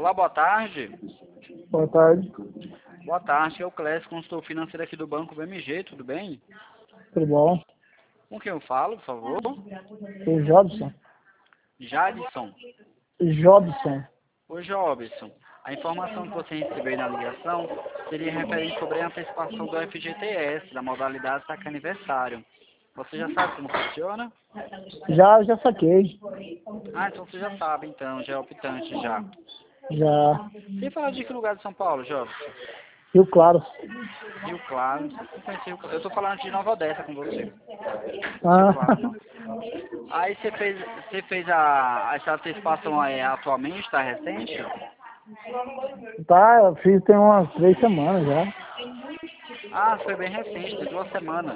Olá, boa tarde. Boa tarde, Boa tarde, é o Clécio, consultor financeiro aqui do Banco BMG, tudo bem? tudo bom? Com quem eu falo, por favor? O Jobson. Jadson. Jobson. Ô, Jobson, a informação que você recebeu na ligação seria referente sobre a antecipação do FGTS, da modalidade saque aniversário. Você já sabe como funciona? Já saquei. Ah, então você já sabe, então, já é optante já. Já. Você fala de que lugar de São Paulo, Jobson? Rio Claro. Rio Claro. Não conheci Rio Claro. Eu tô falando de Nova Odessa com você. Rio Ah, Claro, não. Aí você fez essa antecipação aí atualmente, tá recente? tá, eu fiz tem umas 3 semanas já. Ah, foi bem recente, tem 2 semanas.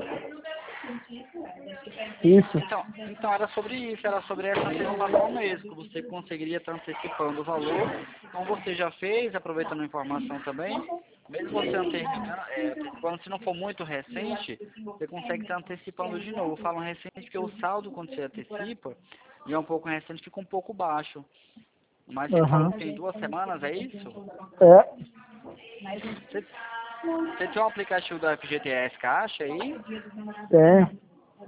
Isso. Então era sobre isso, era sobre essa antecipação mesmo, que você conseguiria estar antecipando o valor. Então você já fez, aproveitando a informação também, mesmo você antecipando, se não for muito recente, você consegue estar antecipando de novo. Eu falo recente porque o saldo, quando você antecipa, e é um pouco recente, fica um pouco baixo. Mas você falou Aham. que tem 2 semanas, é isso? É, Você, você tem um aplicativo do FGTS Caixa aí? tem.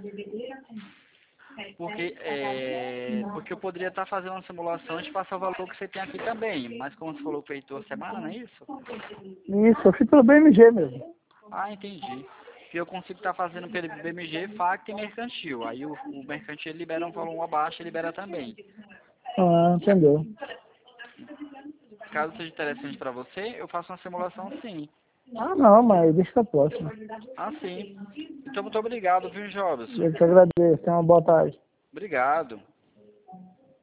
Porque eu poderia estar fazendo uma simulação de passar o valor que você tem aqui também. Mas como você falou que fez 2 semanas, não é isso? Isso, eu fiz pelo BMG mesmo. Ah, entendi. Porque eu consigo estar fazendo pelo BMG, FACT e mercantil. Aí o mercantil ele libera um valor abaixo, ele libera também. Ah, entendeu. Caso seja interessante para você, eu faço uma simulação sim. Ah, não, mas deixa pra próxima. Ah, sim. Então, muito obrigado, viu, Jobson? Eu te agradeço. Tenha uma boa tarde. Obrigado.